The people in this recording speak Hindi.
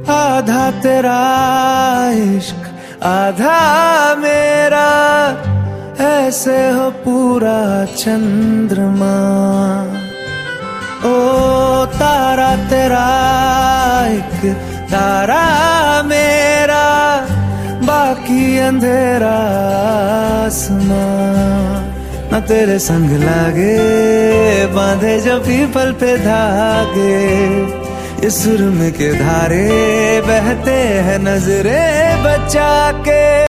आधा तेरा इश्क आधा मेरा, ऐसे हो पूरा चंद्रमा। ओ तारा तेरा एक तारा मेरा, बाकी अंधेरा आसमां। न तेरे संग लागे बांधे जो पीपल पे धागे, ये सुरम के धारे बहते हैं नजरे बचा के।